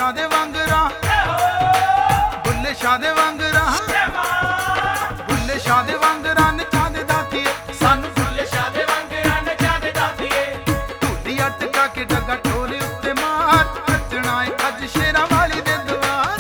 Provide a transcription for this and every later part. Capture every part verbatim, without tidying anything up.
शाह दे वांगरा बुल्ले शाह दे वांगरा बुल्ले शाह दे वांगरा नचा दे दातिए सानू बुल्ले शाह दे वांगरा नचा दे दातिए ढोली अटका के डगा ढोले उत्ते मार नचना है अज शेरां वाली दे दवार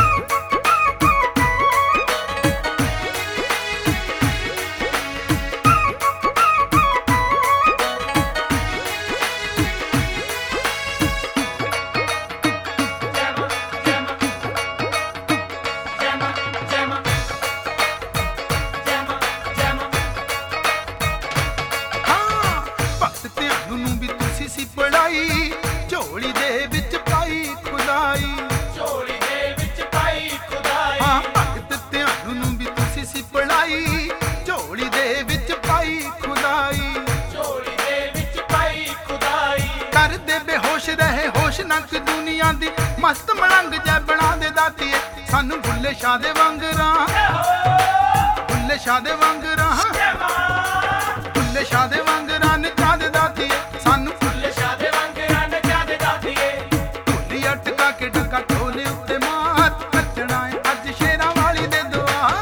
पढ़ाई झोली दे विच पाई खुदाई झोली दे विच पाई खुदाई हाँ भगत ध्यान नूं भी तुसी सी पढ़ाई झोली दे विच पाई खुदाई झोली दे विच पाई खुदाई कर दे बेहोश रहे होश नक दुनिया दी मस्त मलंग जै बना दे दातिए सानू बुल्ले शाह दे वांगरा बुल्ले शाह दे वांगरा बुल्ले शाह दे वांगरा नचा दे दातिए सानू बुल्ले शाह दे वांगरा नचा दे दातिए ढोली अटका के डगा ढोले उत्ते मार नचना है अज शेरां वाली दे दुआर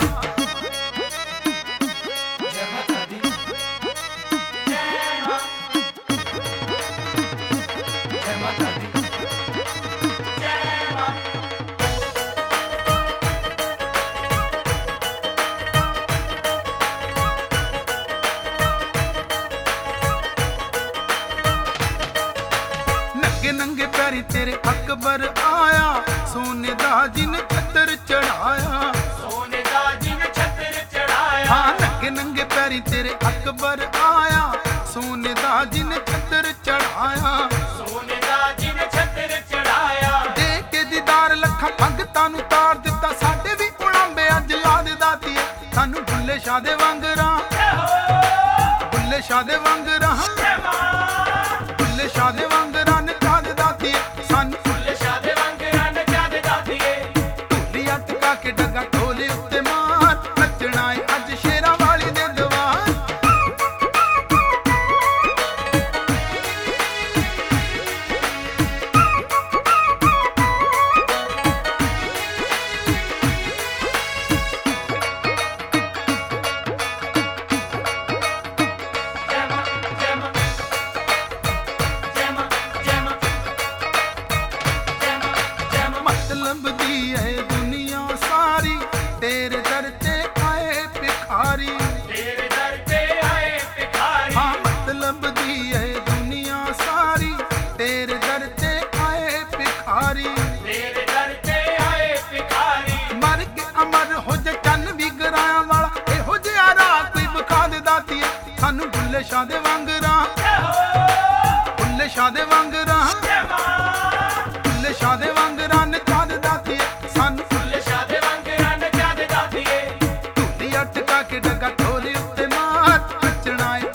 जय माता दी जय मां जय माता दी जय मां नंगे नंगे पैरी तेरे अकबर आया सोने दा जिन छतर चढ़ाया सोने दा जिन छतर चढ़ाया हाँ नंगे नंगे पैरी तेरे अकबर आया सोने दा जिन छतर चढ़ाया सोने दा जिन छतर चढ़ाया देख के दीदार लखा भगतां नूं तार दिता साडे भी उड़ांबे अज ला दे दातिए सानू बुल्ले शाह दे वांगरा बुल्ले शाह दे वांगरा बुल्ले शाह दे वांगरा नचा दे दातिए सानू बुल्ले शाह दे वांगरा नचा दे दातिए ढोली अटका के डगा ढोले उत्ते मार नचना है अज शेरां वाली दे दवार जय मां जय मां जय मां जय मां जय मां जय मां मतलब दी है दुनिया सारी तेरे दर ते आए भिखारी तेरे दर पे आए भिखारी हाँ मतलब दी है दुनिया सारी तेरे दर ते आए भिखारी तेरे दर पे आए भिखारी मर के अमर हो जा चन भी गराया वाला एहो जिहा राह कोई विखा दे दातिए सानू बुल्ले शाह दे वांगरा बुल्ले शाह दे वांगरा बुल्ले शाह दे वांगरा नचा दे दातिए सानू बुल्ले शाह दे वांगरा नचा दे दातिए ढोली अटका के डगा ढोले उत्ते मार नचना है